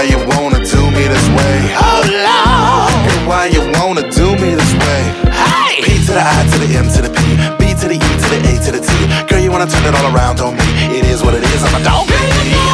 you wanna do me this way? Oh Lord, and why you wanna do me this way? Hey! P to the I to the M to the P, B to the E to the A to the T. Girl, you wanna turn it all around on me? It is what it is, I'm a dog.